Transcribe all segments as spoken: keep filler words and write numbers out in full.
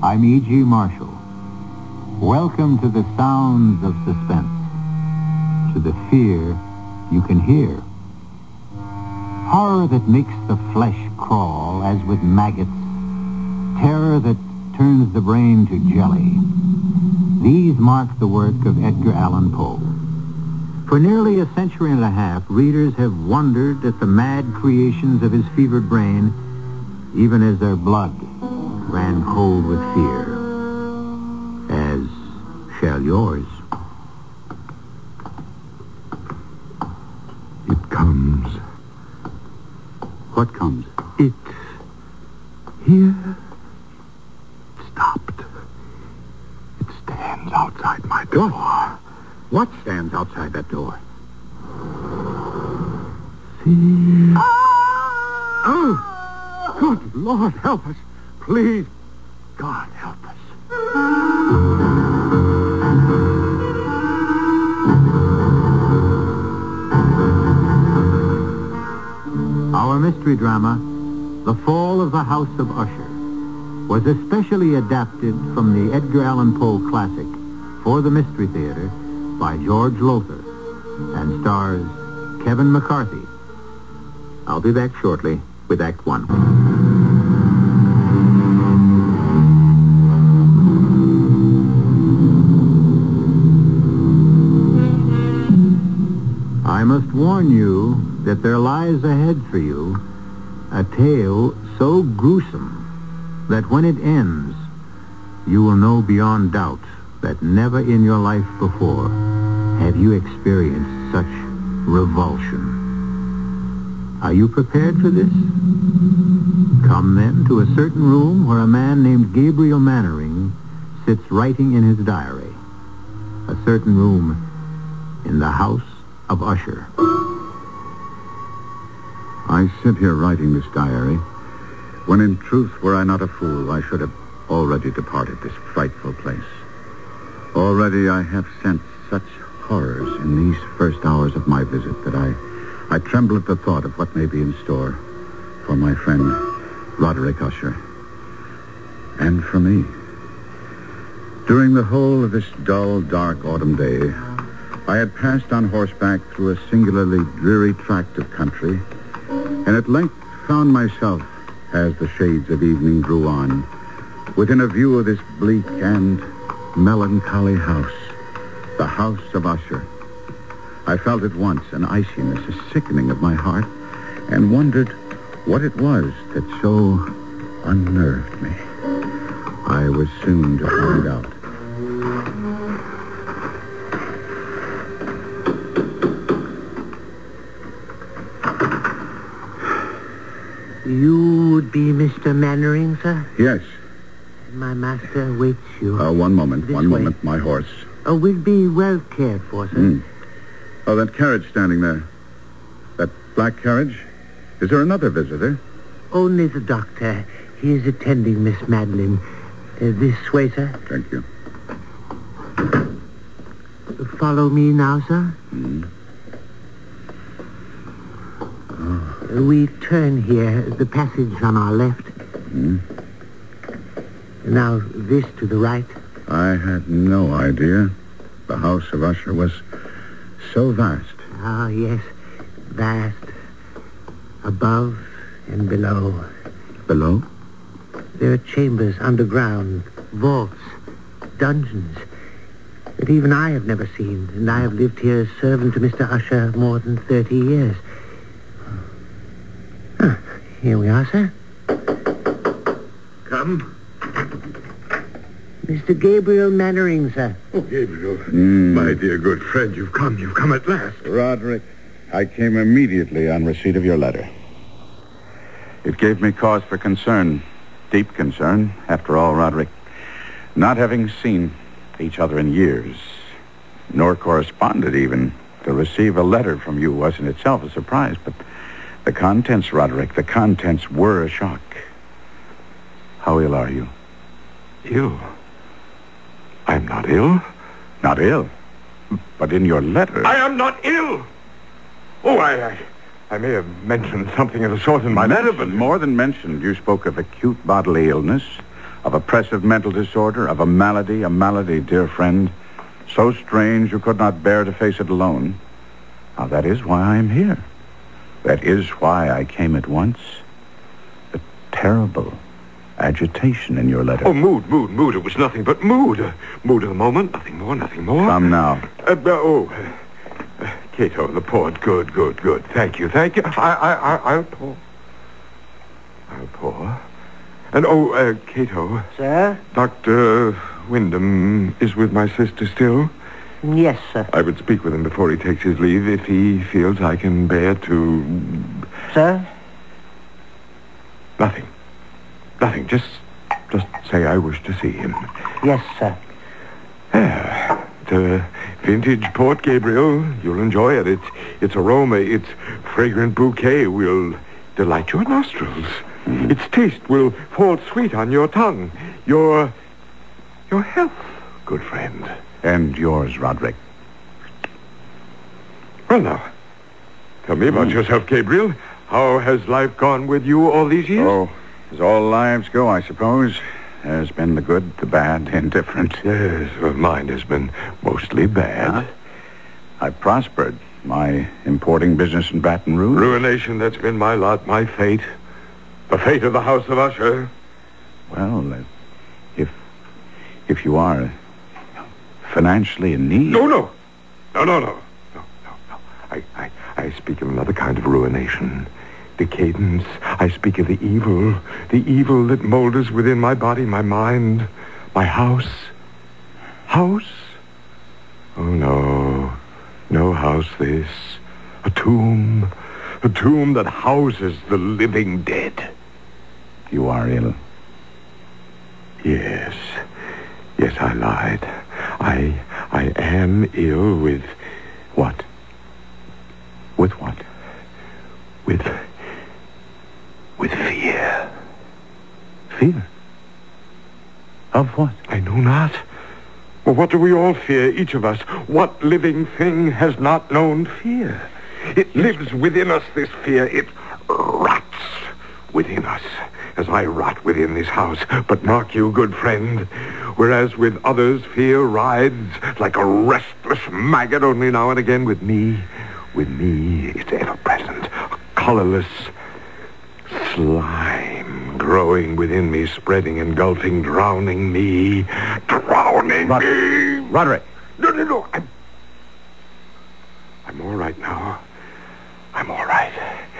I'm E G. Marshall. Welcome to the sounds of suspense, to the fear you can hear. Horror that makes the flesh crawl as with maggots, terror that turns the brain to jelly. These mark the work of Edgar Allan Poe. For nearly a century and a half, readers have wondered at the mad creations of his fevered brain, even as their blood ran cold with fear, as shall yours. It comes. What comes? It. Here. Stopped. It stands outside my door. What? What stands outside that door? See? Oh! Good Lord, help us. Please, God, help us. Our mystery drama, The Fall of the House of Usher, was especially adapted from the Edgar Allan Poe classic for the Mystery Theater by George Lothar and stars Kevin McCarthy. I'll be back shortly with Act One. I must warn you that there lies ahead for you a tale so gruesome that when it ends, you will know beyond doubt that never in your life before have you experienced such revulsion. Are you prepared for this? Come then to a certain room where a man named Gabriel Mannering sits writing in his diary. A certain room in the House of Usher. I sit here writing this diary, when in truth, were I not a fool, I should have already departed this frightful place. Already I have sensed such horrors in these first hours of my visit that I, I tremble at the thought of what may be in store for my friend Roderick Usher. And for me. During the whole of this dull, dark autumn day, I had passed on horseback through a singularly dreary tract of country, and at length found myself, as the shades of evening drew on, within a view of this bleak and melancholy house, the House of Usher. I felt at once an iciness, a sickening of my heart, and wondered what it was that so unnerved me. I was soon to find out. You would be Mister Mannering, sir? Yes. My master waits you. Uh, one moment, This one way. moment, my horse. Oh, we'll be well cared for, sir. Mm. Oh, that carriage standing there. That black carriage? Is there another visitor? Only the doctor. He is attending Miss Madeline. Uh, this way, sir. Thank you. Follow me now, sir. Mm. Uh, we turn here, the passage on our left. Mm. Now, this to the right. I had no idea the House of Usher was so vast. Ah, yes. Vast. Above and below. Below? There are chambers underground, vaults, dungeons that even I have never seen, and I have lived here as servant to Mister Usher more than thirty years. Ah, here we are, sir. Come. Mister Gabriel Mannering, sir. Oh, Gabriel. Mm. My dear good friend, you've come. You've come at last. Roderick, I came immediately on receipt of your letter. It gave me cause for concern, deep concern. After all, Roderick, not having seen each other in years, nor corresponded even, to receive a letter from you was in itself a surprise. But the contents, Roderick, the contents were a shock. How ill are you? Ill? I'm not ill. Not ill, but in your letter... I am not ill. Oh, I, I, I may have mentioned something of the sort in my letter, but... More than mentioned, you spoke of acute bodily illness, of oppressive mental disorder, of a malady, a malady, dear friend, so strange you could not bear to face it alone. Now, that is why I am here. That is why I came at once. The terrible agitation in your letter. Oh, mood, mood, mood. It was nothing but mood. Uh, mood of the moment. Nothing more, nothing more. Come now. Uh, uh, oh, uh, uh, Cato, the port. Good, good, good. Thank you, thank you. I, I, I, I'll pour. I'll pour. And, oh, uh, Cato. Sir? Doctor Wyndham is with my sister still? Yes, sir. I would speak with him before he takes his leave if he feels I can bear to... Sir? Nothing. Nothing. Just, just say I wish to see him. Yes, sir. There. The vintage Port Gabriel. You'll enjoy it. Its, its aroma, its fragrant bouquet will delight your nostrils. Mm. Its taste will fall sweet on your tongue. Your, your health, good friend. And yours, Roderick. Well, now, tell me about mm. yourself, Gabriel. How has life gone with you all these years? Oh, as all lives go, I suppose. There's been the good, the bad, the indifferent. Yes, well, mine has been mostly bad. Huh? I've prospered. My importing business in Baton Rouge. Ruination, that's been my lot, my fate. The fate of the House of Usher. Well, uh, if if you are financially in need... No, no. No, no, no. No, no, no. I, I, I speak of another kind of ruination. Decadence. I speak of the evil. The evil that moulders within my body, my mind, my house. House? Oh, no. No house, this. A tomb. A tomb that houses the living dead. You are ill. Yes. Yes, I lied. I, I am ill with what? With what? With... With fear. Fear? Of what? I know not. Well, what do we all fear, each of us? What living thing has not known fear? It lives within us, this fear. It rots within us, as I rot within this house. But mark you, good friend, whereas with others fear rides like a restless maggot, only now and again with me, with me, it's ever present, a colorless slime growing within me, spreading, engulfing, drowning me, drowning Rod- me. Roderick. No, no, no. I'm, I'm all right now. I'm all right.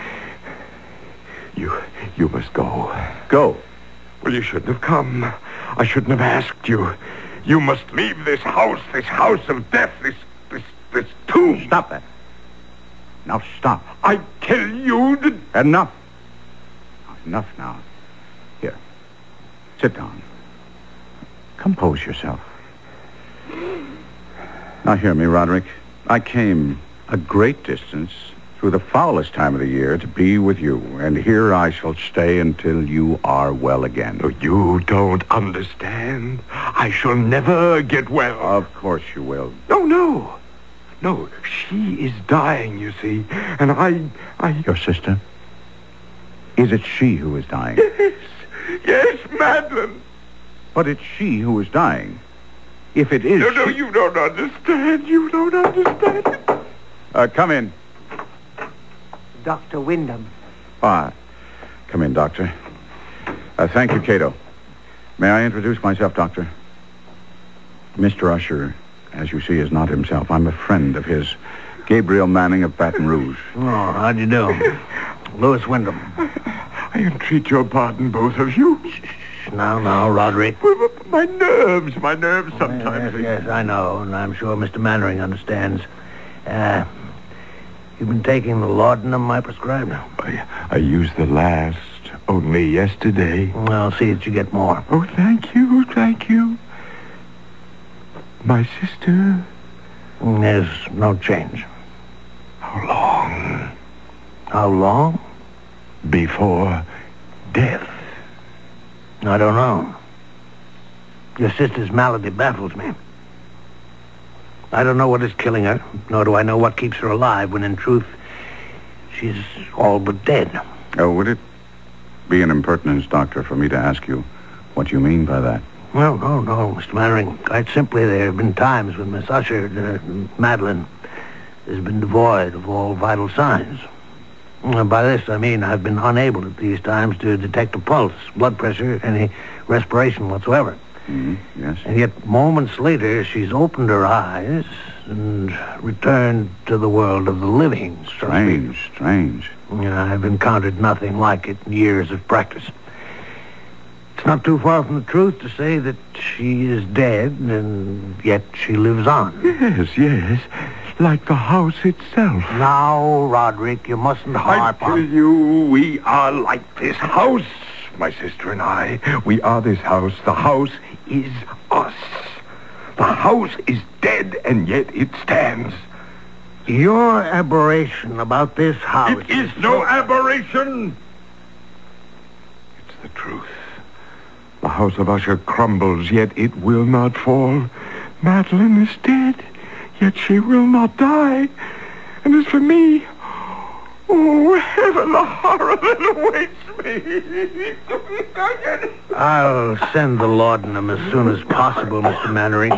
You, you must go. Go. Well, you shouldn't have come. I shouldn't have asked you. You must leave this house, this house of death, this, this, this tomb. Stop that. Now stop. I tell you that... Enough. Enough now. Here. Sit down. Compose yourself. Now hear me, Roderick. I came a great distance through the foulest time of the year to be with you, and here I shall stay until you are well again. No, you don't understand. I shall never get well. Of course you will. No, no. No, she is dying, you see, and I... I... Your sister? Is it she who is dying? Yes, yes, Madeline. But it's she who is dying. If it is... No, no, she... you don't understand. You don't understand. Uh, come in. Doctor Wyndham. Ah, come in, Doctor. Uh, thank you, Cato. May I introduce myself, Doctor? Mister Usher, as you see, is not himself. I'm a friend of his, Gabriel Manning of Baton Rouge. Oh, how do you do? Louis Wyndham. I entreat your pardon, both of you. Now, now, Roderick. Well, my nerves, my nerves sometimes... Yes, yes, I know, and I'm sure Mister Mannering understands. Uh, you've been taking the laudanum I prescribed? I, I used the last only yesterday. Well, see that you get more. Oh, thank you, thank you. My sister... There's no change. How long? How long? Before death. I don't know. Your sister's malady baffles me. I don't know what is killing her, nor do I know what keeps her alive, when in truth, she's all but dead. Oh, would it be an impertinence, Doctor, for me to ask you What do you mean by that? Well, no, no, Mister Mannering. Quite simply, there have been times when Miss Usher, uh, Madeline, has been devoid of all vital signs. And by this, I mean I've been unable at these times to detect a pulse, blood pressure, any respiration whatsoever. Mm-hmm. Yes. And yet, moments later, she's opened her eyes and returned to the world of the living. so to speak. Strange, strange. Yeah, I've encountered nothing like it in years of practice. It's not too far from the truth to say that she is dead, and yet she lives on. Yes, yes. Like the house itself. Now, Roderick, you mustn't I harp tell on... you, we are like this house. My sister and I, we are this house. The house is us. The house is dead, and yet it stands. Your aberration about this house... It is no aberration. It's the truth. The house of Usher crumbles, yet it will not fall. Madeline is dead, yet she will not die. And as for me, oh, heaven, the horror that awaits me. I'll send the laudanum as soon as possible, Mister Mannering.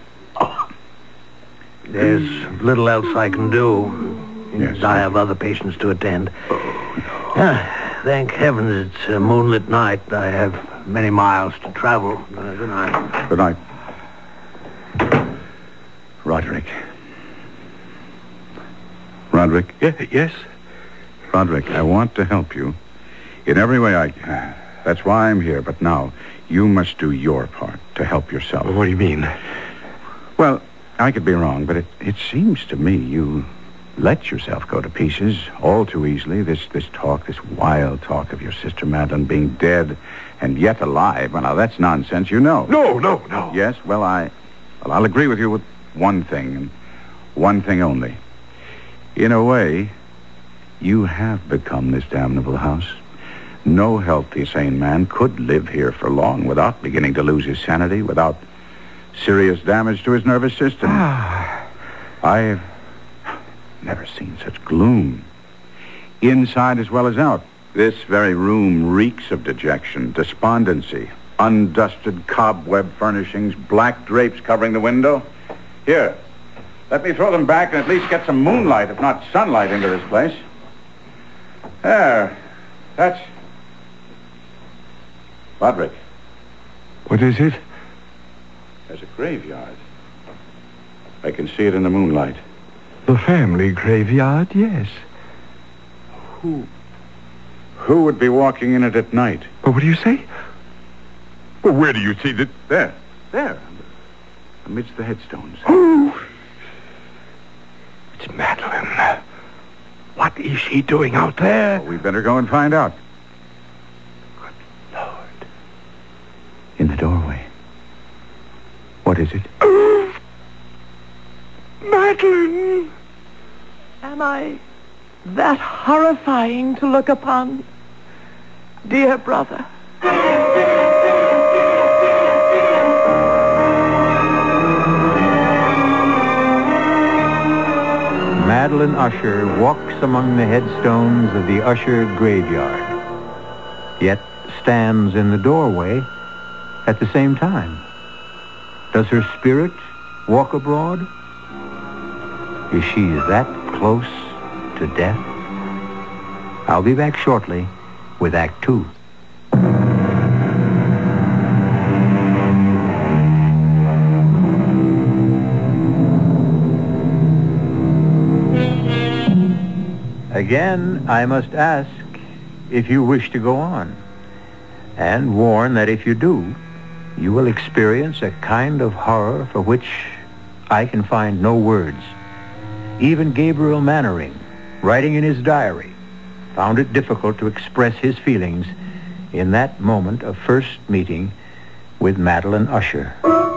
There's little else I can do. Yes. I have other patients to attend. Ah, thank heavens it's a moonlit night. I have many miles to travel. Uh, good night. Good night. Roderick. Roderick? Ye- yes? Roderick, I want to help you in every way I can. That's why I'm here. But now, you must do your part to help yourself. What do you mean? Well, I could be wrong, but it, it seems to me you let yourself go to pieces all too easily. This this talk, this wild talk of your sister Madeline being dead and yet alive. Well, now, that's nonsense, you know. No, no, no. Yes, well, I, well, I'll agree with you with one thing, and one thing only. In a way, you have become this damnable house. No healthy, sane man could live here for long without beginning to lose his sanity, without serious damage to his nervous system. I've never seen such gloom, inside as well as out. This very room reeks of dejection, despondency, undusted cobweb furnishings, black drapes covering the window. Here, let me throw them back and at least get some moonlight, if not sunlight, into this place. There. That's... Roderick, What is it? there's a graveyard. I can see it in the moonlight. The family graveyard, yes. Who... Who would be walking in it at night? Oh, what do you say? Well, where do you see that? There. There. Amidst the headstones. Oh, it's Madeline. What is she doing out there? Well, we better go and find out. Good Lord. In the doorway. What is it? Oh, Madeline. Am I that horrifying to look upon? Dear brother. Madeline Usher walks among the headstones of the Usher graveyard, yet stands in the doorway at the same time. Does her spirit walk abroad? Is she that close to death? I'll be back shortly with Act Two. Again, I must ask if you wish to go on, and warn that if you do, you will experience a kind of horror for which I can find no words. Even Gabriel Mannering, writing in his diary, found it difficult to express his feelings in that moment of first meeting with Madeline Usher.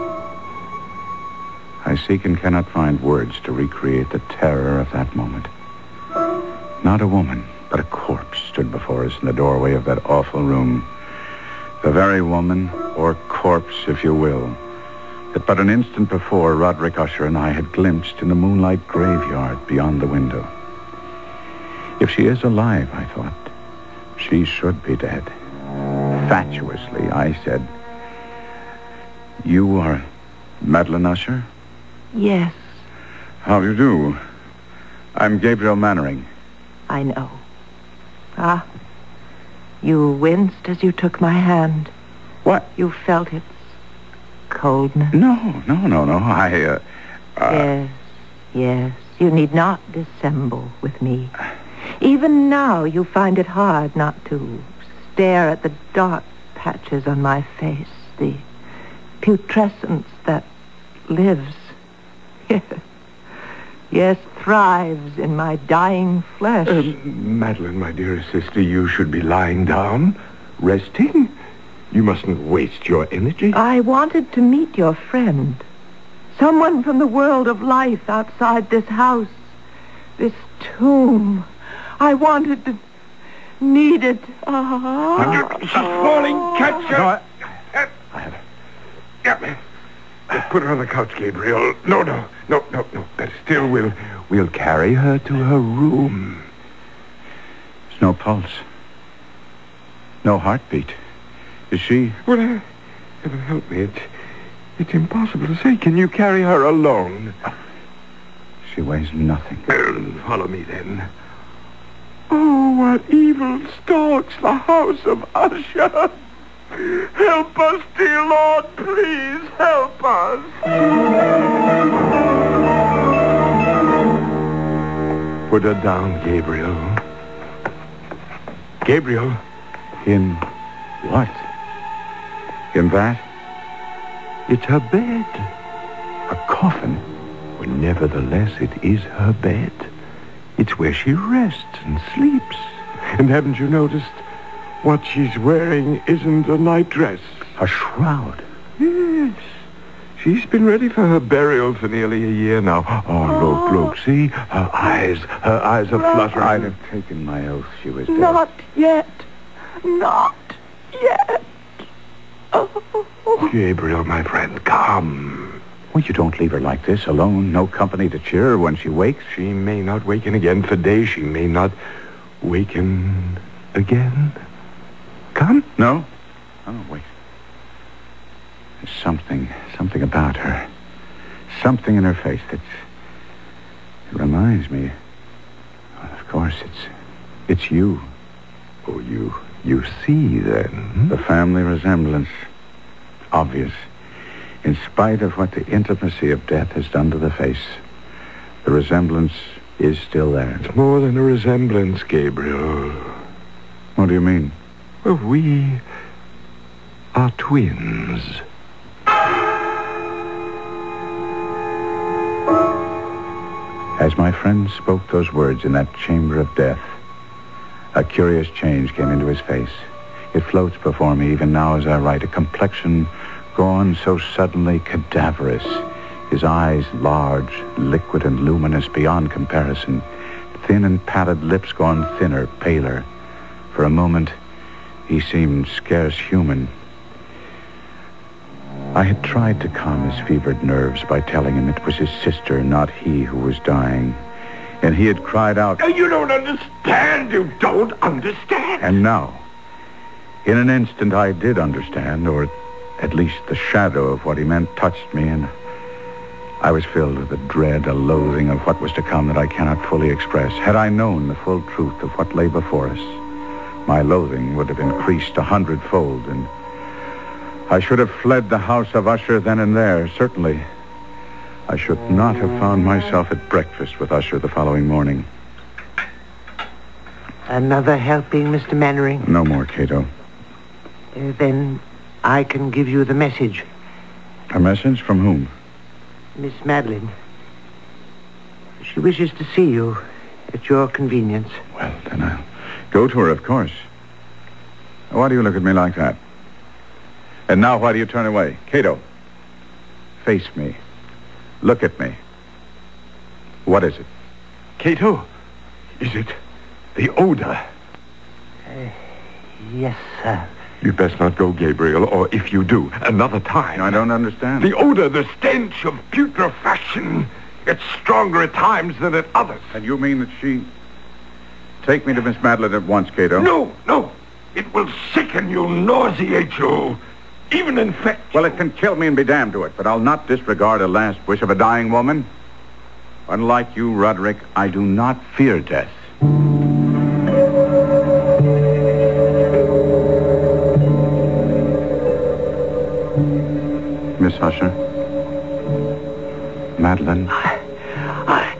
I seek and cannot find words to recreate the terror of that moment. Not a woman, but a corpse stood before us in the doorway of that awful room. The very woman, or corpse, if you will, that but an instant before Roderick Usher and I had glimpsed in the moonlight graveyard beyond the window. If she is alive, I thought, she should be dead. Fatuously, I said, You are Madeline Usher? Yes, How do you do? I'm Gabriel Mannering. I know. Ah, you winced as you took my hand. What? You felt its coldness. No, no, no, no. I, uh... uh Yes, yes. You need not dissemble with me. Even now you find it hard not to stare at the dark patches on my face, the putrescence that lives, yes, yes, thrives in my dying flesh. Uh, Madeline, my dearest sister, you should be lying down, resting. You mustn't waste your energy. I wanted to meet your friend. Someone from the world of life outside this house, this tomb. I wanted to, needed. Ah. She's falling. Catch her. No, I... I have her. Yeah. Put her on the couch, Gabriel. No, no, no, no, no. Better still, we'll, we'll carry her to her room. There's no pulse. No heartbeat. Is she... Well, uh, heaven help me. It's, it's impossible to say. Can you carry her alone? She weighs nothing. Uh, follow me, then. Oh, what evil stalks the house of Usher. Help us, dear Lord, please help us. Put her down, Gabriel. Gabriel. In what? In that? It's her bed. A coffin. Well, nevertheless, it is her bed. It's where she rests and sleeps. And haven't you noticed what she's wearing isn't a nightdress? A shroud. Yes. She's been ready for her burial for nearly a year now. Oh, look, look, see? Her eyes, her eyes are fluttering. I'd have taken my oath she was dead. Not yet. Not yet. Oh. Gabriel, my friend, come. Well, you don't leave her like this, alone, no company to cheer her when she wakes. She may not waken again for days. She may not waken again. Come. No? Oh, wait. There's something, something about her. Something in her face that it reminds me. Well, of course, it's it's you. Oh, you, you see, then? The family resemblance. Obvious. In spite of what the intimacy of death has done to the face, the resemblance is still there. It's more than a resemblance, Gabriel. What do you mean? Well, we are twins. As my friend spoke those words in that chamber of death, a curious change came into his face. It floats before me even now as I write, a complexion gone so suddenly cadaverous, his eyes large, liquid and luminous beyond comparison, thin and pallid lips gone thinner, paler. For a moment, he seemed scarce human. I had tried to calm his fevered nerves by telling him it was his sister, not he, who was dying. And he had cried out, You don't understand. You don't understand. and now, in an instant, I did understand, or at least the shadow of what he meant touched me, and I was filled with a dread, a loathing of what was to come that I cannot fully express. Had I known the full truth of what lay before us, my loathing would have increased a hundredfold, and I should have fled the house of Usher then and there. Certainly, I should not have found myself at breakfast with Usher the following morning. Another helping, Mister Mannering? No more, Cato. Uh, then I can give you the message. A message from whom? Miss Madeline. She wishes to see you at your convenience. Well, then I'll go to her, of course. Why do you look at me like that? And now why do you turn away? Cato, face me. Look at me. What is it? Cato, is it the odor? Uh, yes, sir. You'd best not go, Gabriel, or if you do, another time. I don't understand. The odor, the stench of putrefaction. It's stronger at times than at others. And you mean that she... Take me to Miss Madeline at once, Cato. No, no. It will sicken you, nauseate you. even infect Well, it can kill me and be damned to it, but I'll not disregard a last wish of a dying woman. Unlike you, Roderick, I do not fear death. Miss Usher? Madeline? I... I...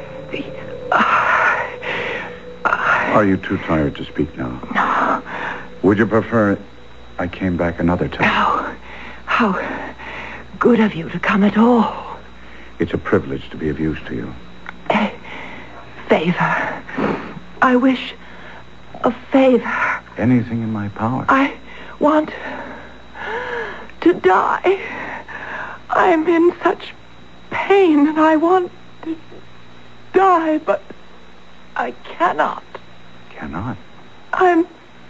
I... Are you too tired to speak now? No. Would you prefer I came back another time? How... How good of you to come at all. It's a privilege to be of use to you. A favor. I wish a favor. Anything in my power. I want to die. I'm in such pain and I want to die, but I cannot. Cannot. I'm...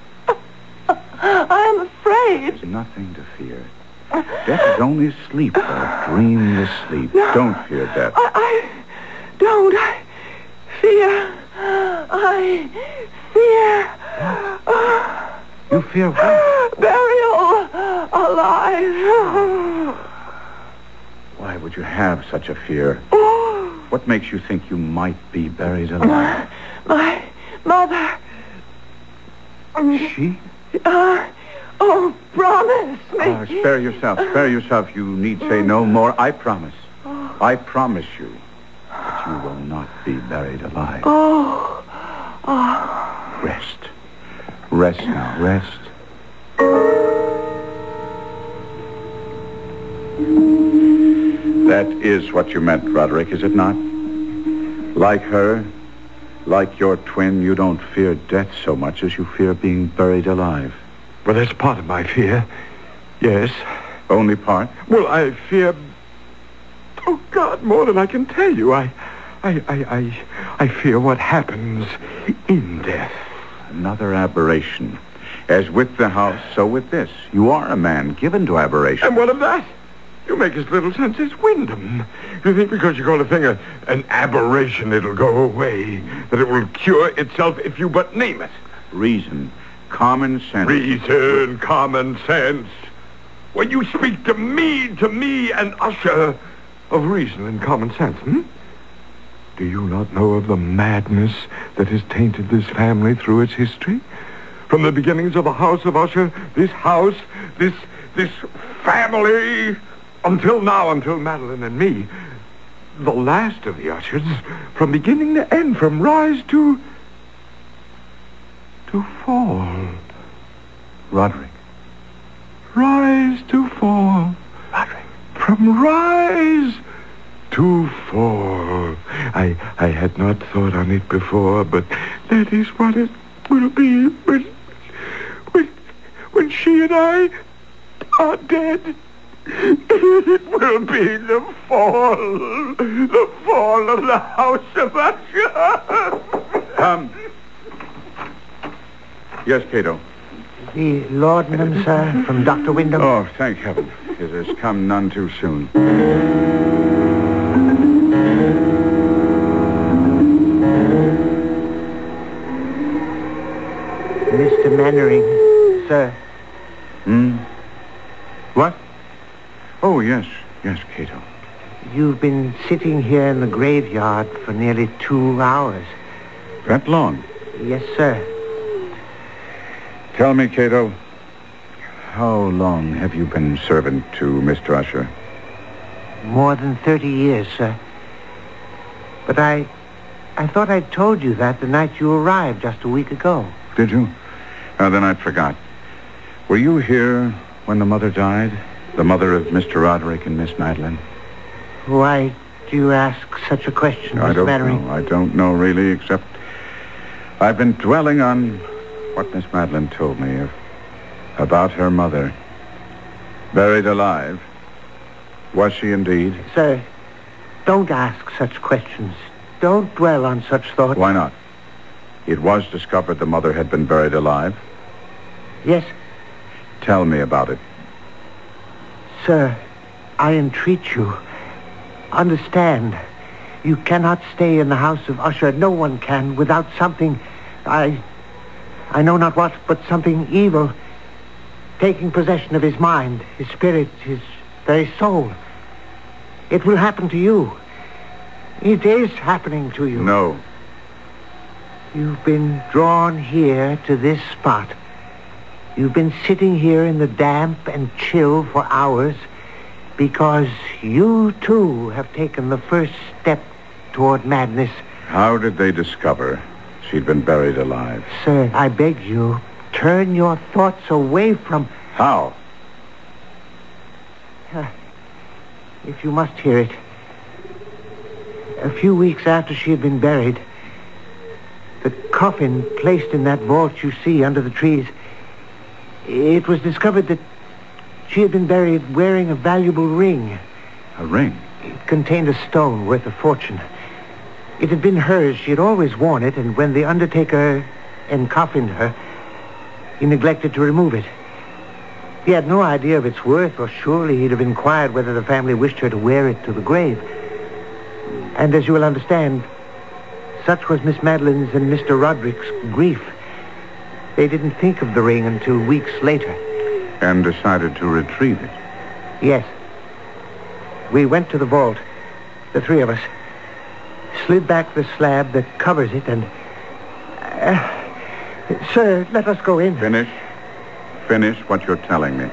I'm afraid. There's nothing to fear. Death is only sleep, a dreamless sleep. No. Don't fear death. I, I don't. I fear. I fear. You fear what? Burial alive. Why would you have such a fear? Oh, What makes you think you might be buried alive? my mother. She? Uh, oh, promise me. Ah, spare yourself. Spare yourself. You need say no more. I promise. I promise you that you will not be buried alive. Oh. Oh. Rest. Rest now. Rest. That is what you meant, Roderick, is it not? Like her, like your twin, you don't fear death so much as you fear being buried alive. Well, that's part of my fear. Yes. Only part? Well, I fear... Oh, God, more than I can tell you. I... I... I... I, I fear what happens in death. Another aberration. As with the house, so with this. You are a man given to aberration. And what of that? You make as little sense as Wyndham. You think because you call a thing a, an aberration, it'll go away, that it will cure itself if you but name it. Reason. Common sense. Reason, common sense. When you speak to me, to me, an usher of reason and common sense, hmm? Do you not know of the madness that has tainted this family through its history? From the beginnings of the House of Usher, this house, this, this family... Until now, until Madeline and me, the last of the Ushers, from beginning to end, from rise to... to fall. Roderick. Rise to fall. Roderick. From rise to fall. I, I had not thought on it before, but that is what it will be when, when, when she and I are dead. It will be the fall, the fall of the House of Usher. Um. Yes, Cato. The laudanum, sir, from Doctor Wyndham. Oh, thank heaven. It has come none too soon. Mister Mannering, sir. Hmm? What? Oh, yes. Yes, Cato. You've been sitting here in the graveyard for nearly two hours. That long? Yes, sir. Tell me, Cato, how long have you been servant to Mister Usher? More than thirty years, sir. But I... I thought I'd told you that the night you arrived just a week ago. Did you? Uh, then I forgot. Were you here when the mother died? The mother of Mister Roderick and Miss Madeline? Why do you ask such a question, I Miss don't Mannering? know. I don't know, really, except I've been dwelling on what Miss Madeline told me of, about her mother. Buried alive. Was she indeed? Sir, don't ask such questions. Don't dwell on such thoughts. Why not? It was discovered the mother had been buried alive. Yes, Tell me about it. sir, I entreat you. Understand, you cannot stay in the House of Usher. No one can without something... I... I know not what, but something evil. taking possession of his mind, his spirit, his very soul. It will happen to you. It is happening to you. No. You've been drawn here to this spot. You've been sitting here in the damp and chill for hours because you, too, have taken the first step toward madness. How did they discover she'd been buried alive? Sir, I beg you, turn your thoughts away from... How? Uh, if you must hear it. A few weeks after she had been buried, the coffin placed in that vault you see under the trees, it was discovered that she had been buried wearing a valuable ring. A ring? It contained a stone worth a fortune. It had been hers. She had always worn it, and when the undertaker encoffined her, he neglected to remove it. He had no idea of its worth, or surely he'd have inquired whether the family wished her to wear it to the grave. And as you will understand, such was Miss Madeline's and Mister Roderick's grief. They didn't think of the ring until weeks later. And decided to retrieve it? Yes. We went to the vault, the three of us, slid back the slab that covers it, and... Uh, sir, let us go in. Finish. Finish what you're telling me.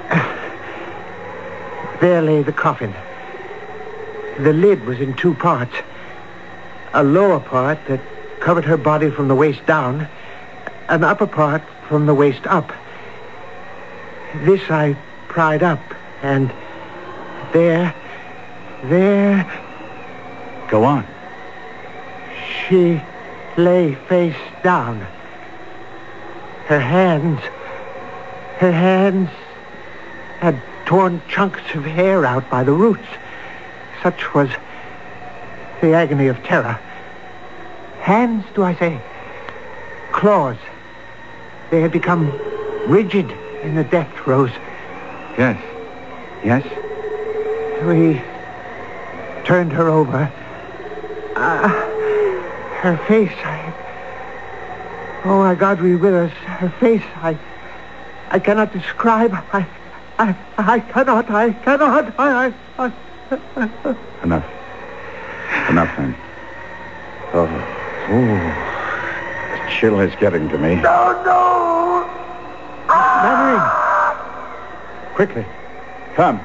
There lay the coffin. The lid was in two parts. A lower part that covered her body from the waist down, an upper part from the waist up. This I pried up, and there, there... Go on. She lay face down. Her hands, her hands had torn chunks of hair out by the roots. Such was the agony of terror. Hands, do I say? Claws. They had become rigid in the death throes. Yes. Yes? We turned her over. Uh, her face, I... Oh, my God, be with us. Her face, I... I cannot describe. I... I... I cannot. I cannot. I... I... I... Enough. Enough, then. Oh. Oh. The chill is getting to me. No, no! Mannering! Quickly. Come.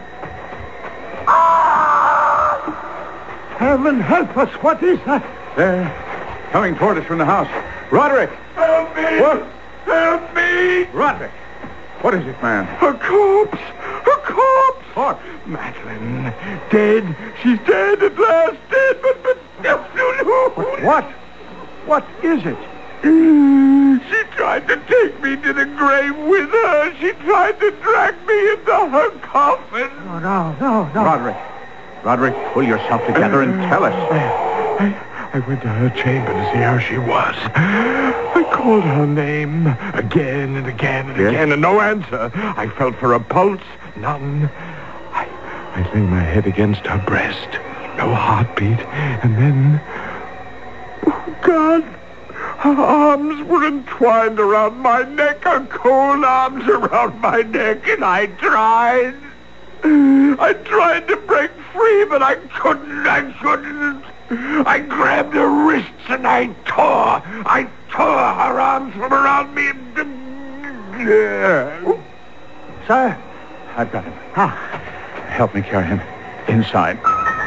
Heaven help us. What is that? They're coming toward us from the house. Roderick! Help me! What? Help me! Roderick! What is it, man? Her corpse! Her corpse! What? Madeline, dead. She's dead at last. Dead, but... but no, no, no. What? What is it? She tried to take me to the grave with her. She tried to drag me into her coffin. Oh, no, no, no. Roderick. Roderick, pull yourself together and tell us. I, I went to her chamber to see how she was. I called her name again and again and Yes? again, and no answer. I felt for a pulse, none. I, I lay my head against her breast, no heartbeat, and then... Oh, God! Her arms were entwined around my neck, her cold arms around my neck, and I tried. I tried to break free, but I couldn't, I couldn't. I grabbed her wrists and I tore. I tore her arms from around me. Sir? I've got him. Ah. Help me carry him inside.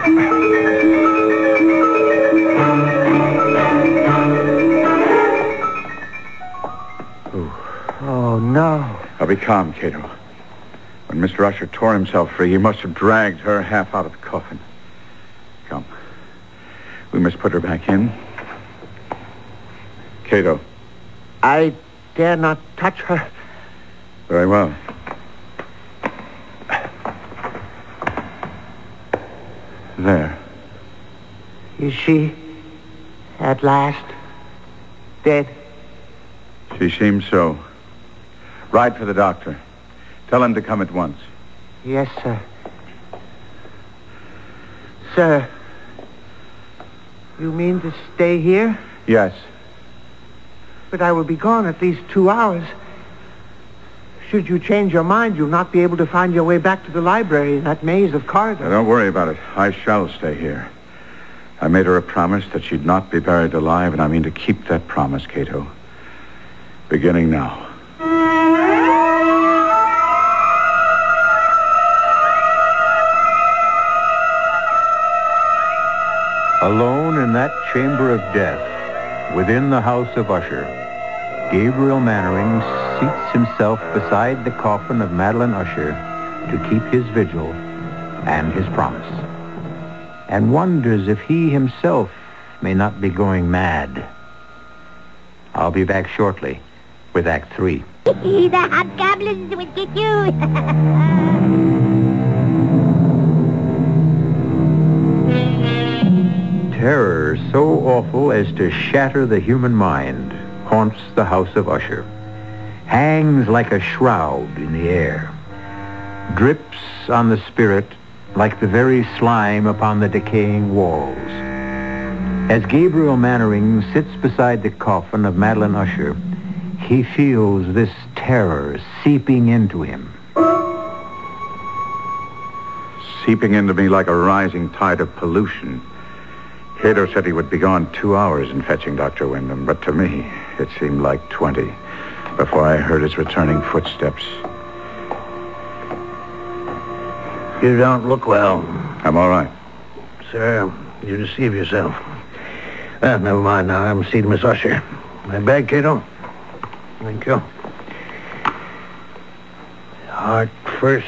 Oh, no. Now be calm, Cato. When Mister Usher tore himself free, he must have dragged her half out of the coffin. Come. We must put her back in. Cato. I dare not touch her. Very well. There. Is she at last dead? She seems so. Ride for the doctor. Tell him to come at once. Yes, sir. Sir, you mean to stay here? Yes. But I will be gone at least two hours. should you change your mind, you'll not be able to find your way back to the library in that maze of corridors. Now, don't worry about it. I shall stay here. I made her a promise that she'd not be buried alive, and I mean to keep that promise, Cato. Beginning now. Alone in that chamber of death, within the house of Usher, Gabriel Mannering seats himself beside the coffin of Madeline Usher to keep his vigil and his promise, and wonders if he himself may not be going mad. I'll be back shortly with Act Three. The hobgoblins will get you. Terror so awful as to shatter the human mind haunts the house of Usher, hangs like a shroud in the air, drips on the spirit like the very slime upon the decaying walls. As Gabriel Mannering sits beside the coffin of Madeline Usher, he feels this terror seeping into him. Seeping into me like a rising tide of pollution. Cato said he would be gone two hours in fetching Doctor Wyndham, but to me, it seemed like twenty before I heard his returning footsteps. You don't look well. I'm all right. Sir, you deceive yourself. Well, never mind now. I'm seeing Miss Usher. My bag, Cato? Thank you. Heart first.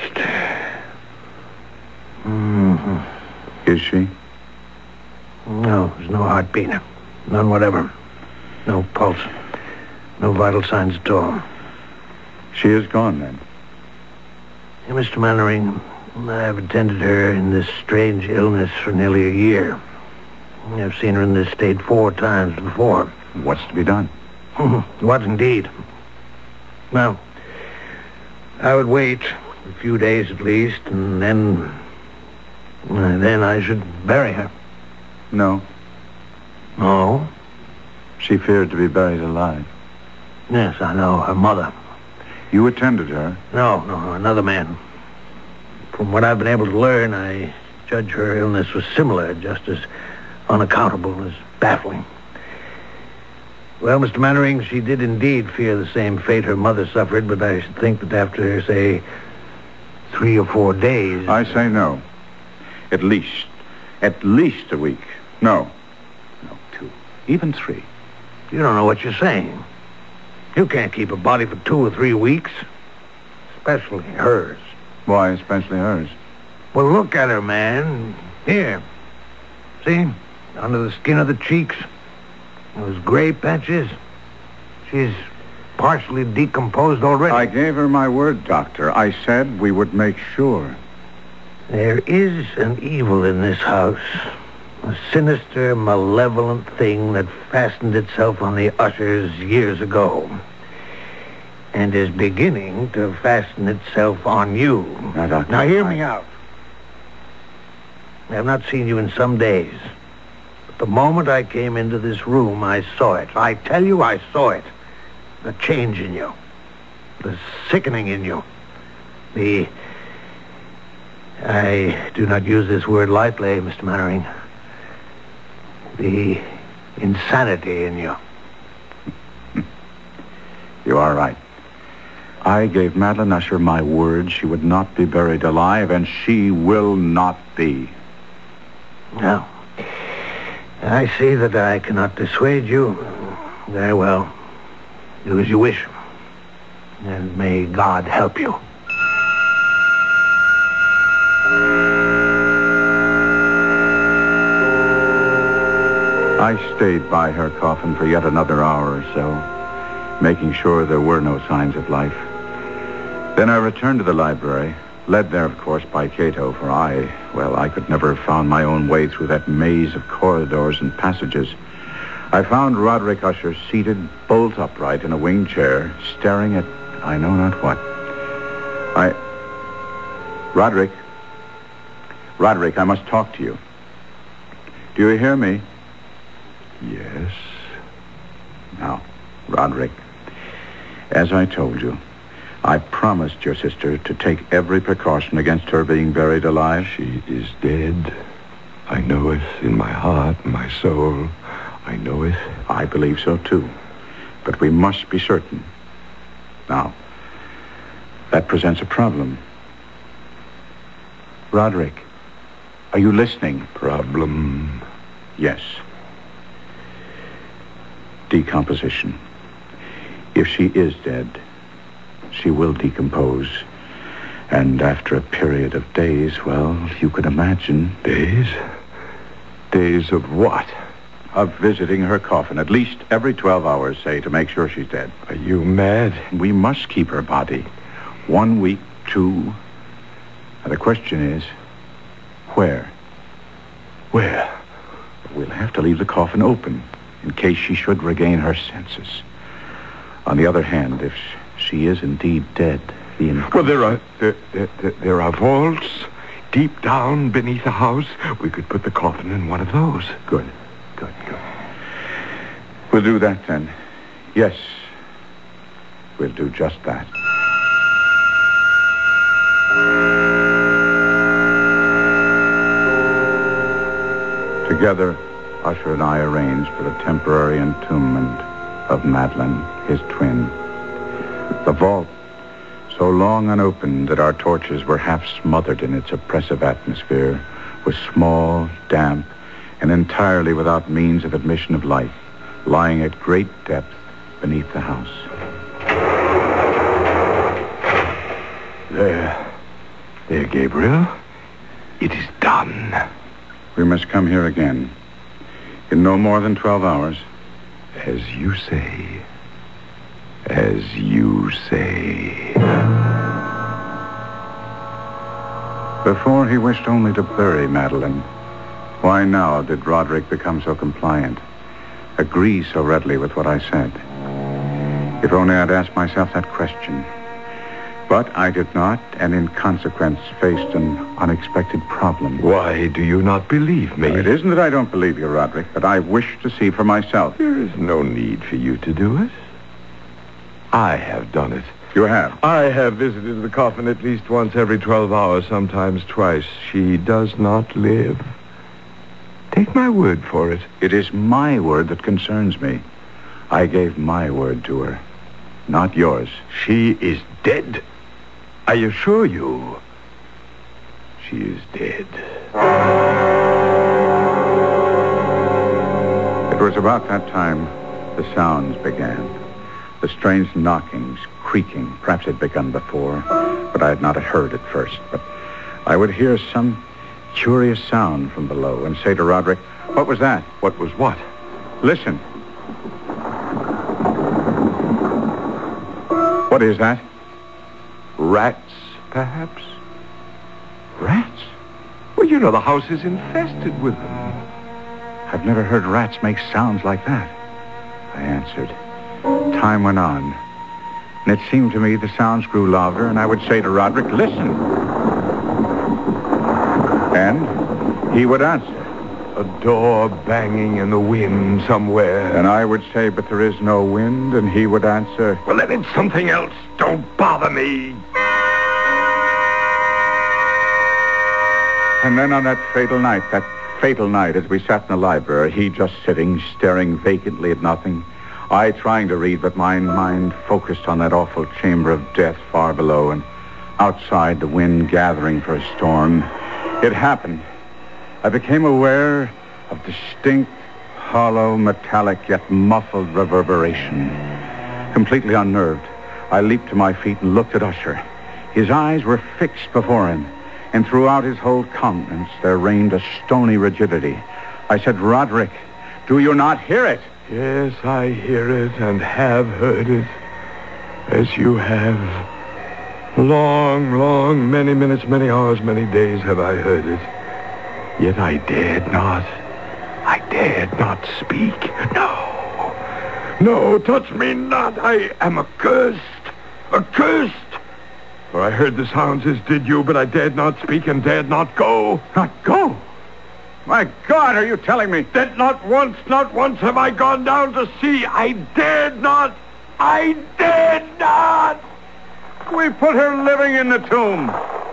Mm-hmm. Is she? No, there's no heartbeat. None whatever. No pulse. No vital signs at all. She is gone, then? Hey, Mister Mannering, I've attended her in this strange illness for nearly a year. I've seen her in this state four times before. What's to be done? What indeed? Well, I would wait a few days at least, and then... uh, then I should bury her. No. No? She feared to be buried alive. Yes, I know. Her mother. You attended her? No, no, another man. From what I've been able to learn, I judge her illness was similar, just as unaccountable, as baffling. Well, Mister Mannering, she did indeed fear the same fate her mother suffered, but I should think that after, say, three or four days... I say no. At least. At least a week. No. No, two. Even three. You don't know what you're saying. You can't keep a body for two or three weeks. Especially hers. Why especially hers? Well, look at her, man. Here. See? Under the skin of the cheeks. Those gray patches. She's partially decomposed already. I gave her my word, Doctor. I said we would make sure. There is an evil in this house. A sinister, malevolent thing that fastened itself on the Ushers years ago. And is beginning to fasten itself on you. Now, Doctor, now hear I... me out. I have not seen you in some days. But the moment I came into this room, I saw it. I tell you, I saw it. The change in you. The sickening in you. The... I do not use this word lightly, Mister Mannering. The insanity in you. You are right. I gave Madeline Usher my word she would not be buried alive, and she will not be. No. I see that I cannot dissuade you. Very well. Do as you wish. And may God help you. I stayed by her coffin for yet another hour or so, making sure there were no signs of life. Then I returned to the library, led there, of course, by Cato, for I, well, I could never have found my own way through that maze of corridors and passages. I found Roderick Usher seated bolt upright in a wing chair, staring at I know not what. I... Roderick. Roderick, I must talk to you. Do you hear me? Yes. Now, Roderick, as I told you, I promised your sister to take every precaution against her being buried alive. She is dead. I know it in my heart, my soul. I know it. I believe so, too. But we must be certain. Now, that presents a problem. Roderick, are you listening? Problem? Yes. Decomposition. If she is dead, she will decompose. And after a period of days, well, you can imagine... Days? Days of what? Of visiting her coffin at least every twelve hours, say, to make sure she's dead. Are you mad? We must keep her body. One week, two. Now, the question is, where? Where? We'll have to leave the coffin open in case she should regain her senses. On the other hand, if she is indeed dead, the... Inc- well, there are there, there, there are vaults deep down beneath the house. We could put the coffin in one of those. Good, good, good. We'll do that then. Yes, we'll do just that. Together, Usher and I arranged for the temporary entombment of Madeline, his twin. The vault, so long unopened that our torches were half smothered in its oppressive atmosphere, was small, damp, and entirely without means of admission of light, lying at great depth beneath the house. There. There, Gabriel. It is done. We must come here again. In no more than twelve hours. As you say. As you say. Before he wished only to bury Madeline. Why now did Roderick become so compliant? Agree so readily with what I said? If only I'd asked myself that question. But I did not, and in consequence faced an unexpected problem. Why do you not believe me? No, it isn't that I don't believe you, Roderick, but I wish to see for myself. There is no need for you to do it. I have done it. You have? I have visited the coffin at least once every twelve hours, sometimes twice. She does not live. Take my word for it. It is my word that concerns me. I gave my word to her, not yours. She is dead. I assure you, she is dead. It was about that time the sounds began. The strange knockings, creaking. Perhaps had begun before, but I had not heard at first. But I would hear some curious sound from below and say to Roderick, "What was that?" What was what? "Listen." "What is that?" Rats, perhaps? "Rats?" Well, you know the house is infested with them. "I've never heard rats make sounds like that," I answered. Time went on, and it seemed to me the sounds grew louder, and I would say to Roderick, "Listen." And he would answer. A door banging in the wind somewhere. And I would say, "But there is no wind," and he would answer, "Well, then it's something else. Don't bother me." And then on that fatal night, that fatal night as we sat in the library, he just sitting, staring vacantly at nothing, I trying to read, but my mind focused on that awful chamber of death far below, and outside the wind gathering for a storm. It happened. I became aware of distinct, hollow, metallic, yet muffled reverberation. Completely unnerved, I leaped to my feet and looked at Usher. His eyes were fixed before him, and throughout his whole countenance there reigned a stony rigidity. I said, "Roderick, do you not hear it?" Yes, I hear it and have heard it, as you have. Long, long, many minutes, many hours, many days have I heard it. Yet I dared not. I dared not speak. No. No, touch me not. I am accursed. Accursed. For I heard the sounds as did you, but I dared not speak and dared not go. Not go? My God, are you telling me? That not once, not once have I gone down to see. I dared not. I dared not. We put her living in the tomb.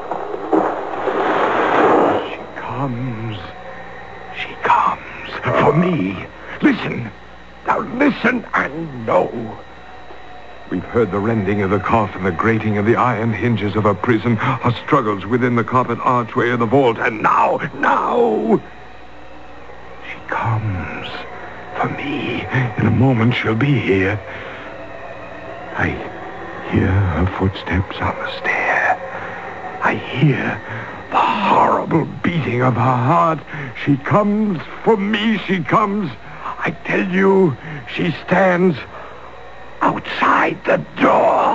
She comes. She comes. For me. Listen. Now listen and know. We've heard the rending of the coffin, the grating of the iron hinges of a prison, her struggles within the carpet archway of the vault, and now, now, she comes. For me. In a moment she'll be here. I hear her footsteps on the stair. I hear the horrible beating of her heart. She comes. For me, she comes. I tell you, she stands outside the door.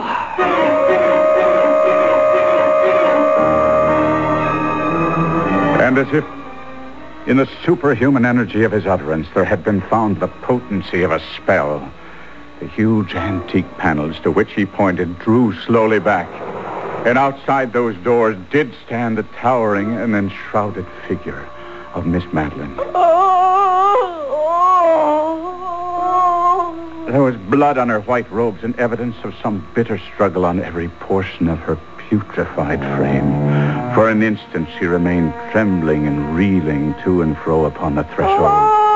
And as if in the superhuman energy of his utterance there had been found the potency of a spell, the huge antique panels to which he pointed drew slowly back. And outside those doors did stand the towering and enshrouded figure of Miss Madeline. There was blood on her white robes and evidence of some bitter struggle on every portion of her putrefied frame. For an instant she remained trembling and reeling to and fro upon the threshold.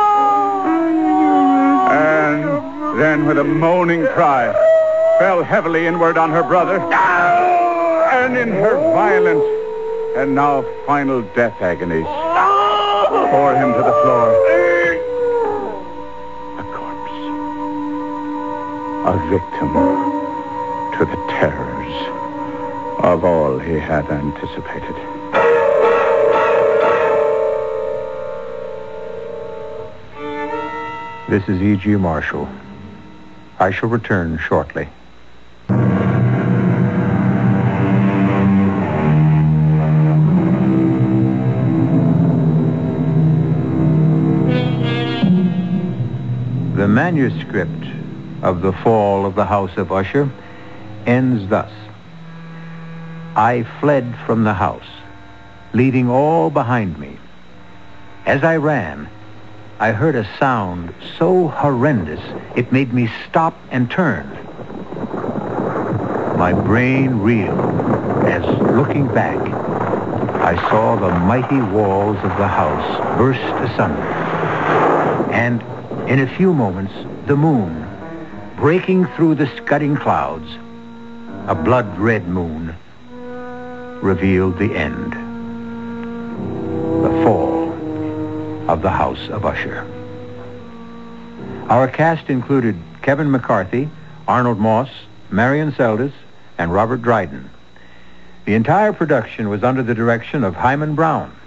And then with a moaning cry fell heavily inward on her brother. And in her violent and now final death agonies bore him to the floor. A victim to the terrors of all he had anticipated. This is E G. Marshall. I shall return shortly. The manuscript of The Fall of the House of Usher ends thus. I fled from the house, leaving all behind me. As I ran, I heard a sound so horrendous it made me stop and turn. My brain reeled as, looking back, I saw the mighty walls of the house burst asunder. And in a few moments, the moon, breaking through the scudding clouds, a blood-red moon, revealed the end. The fall of the House of Usher. Our cast included Kevin McCarthy, Arnold Moss, Marion Seldes, and Robert Dryden. The entire production was under the direction of Hyman Brown.